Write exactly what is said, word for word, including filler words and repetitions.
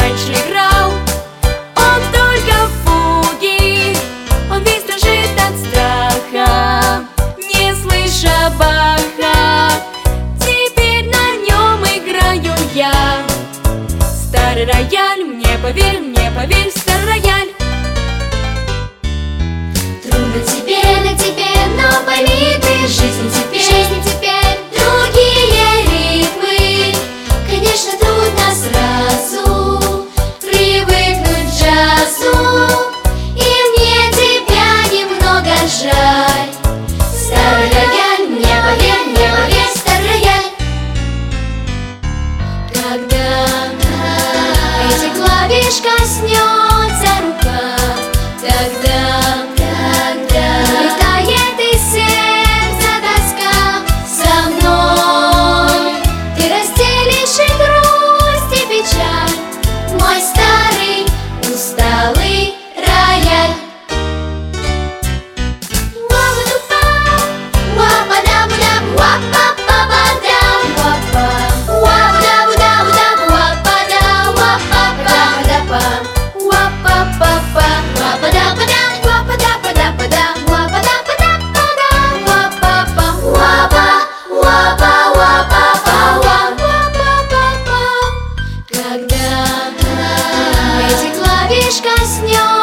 раньше играл. Он только в фуги, он весь дрожит от страха, не слыша Баха. Теперь на нем играю я. Старый рояль, мне поверь, мне поверь, старый рояль. Трудно тебе, на тебе, но пойми ты, жизнь теперь, жизнь теперь другие ритмы. Конечно, трудно сразу привыкнуть к джазу, и мне тебя немного жаль. Старый рояль, мне поверь, мне поверь, старый рояль. Когда этих клавиш коснется рука, тогда, тогда улетает из сердца тоска. Со мной ты разделишь и грусть, и печаль, мой старый усталый рояль. Когда этих клавиш коснется